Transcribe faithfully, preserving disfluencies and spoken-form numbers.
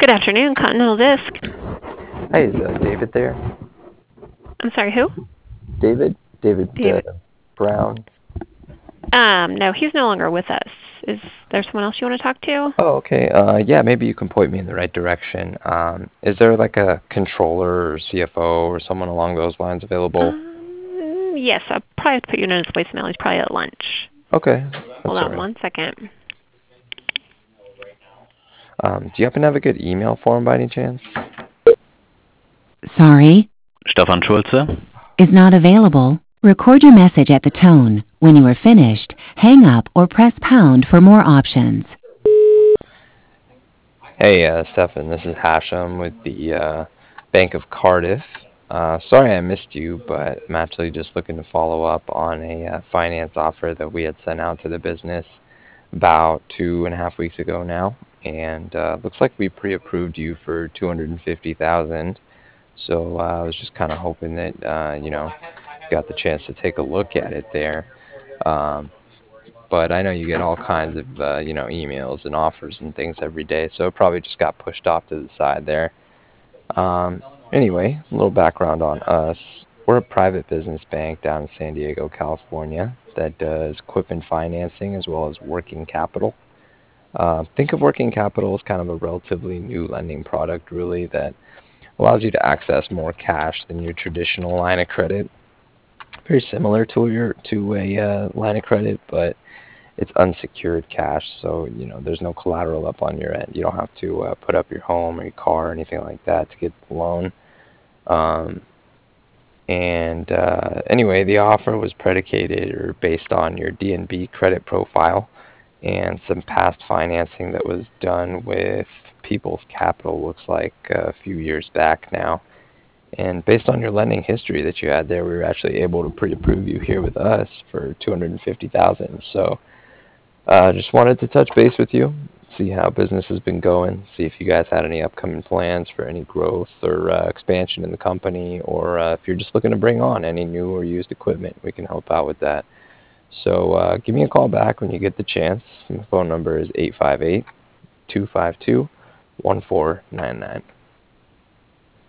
Good afternoon, Continental Disc. Hi, is uh, David there? I'm sorry, who? David? David uh, David. Brown? Um, no, he's no longer with us. Is there someone else you want to talk to? Oh, okay. Uh, yeah, maybe you can point me in the right direction. Um, is there like a controller or C F O or someone along those lines available? Um, yes, I'll probably have to put you in his voicemail. He's probably at lunch. Okay, Hold that's all on right. one second. Um, do you happen to have a good email for him by any chance? Sorry, Stefan Schulze. is not available. Record your message at the tone. When you are finished, hang up or press pound for more options. Hey, uh, Stefan, this is Hashem with the uh, Bank of Cardiff. Uh, sorry I missed you, but I'm actually just looking to follow up on a uh, finance offer that we had sent out to the business about two and a half weeks ago now, and uh, looks like we pre-approved you for two hundred fifty thousand. So uh, I was just kind of hoping that uh, you know got the chance to take a look at it there. Um, but I know you get all kinds of uh, you know emails and offers and things every day, so it probably just got pushed off to the side there. Um, anyway, a little background on us. We're a private business bank down in San Diego, California, that does equipment financing as well as working capital. Uh, think of working capital as kind of a relatively new lending product, really, that allows you to access more cash than your traditional line of credit. Very similar to your to a uh, line of credit, but it's unsecured cash, so you know there's no collateral up on your end. You don't have to uh, put up your home or your car or anything like that to get the loan. Um, and uh, anyway, the offer was predicated or based on your D N B credit profile and some past financing that was done with People's Capital, looks like a few years back now. And based on your lending history that you had there, we were actually able to pre-approve you here with us for two hundred fifty thousand dollars. So uh, just wanted to touch base with you, see how business has been going, see if you guys had any upcoming plans for any growth or uh, expansion in the company, or uh, if you're just looking to bring on any new or used equipment, we can help out with that. So uh, give me a call back when you get the chance. My phone number is eight five eight, two five two, one four nine nine.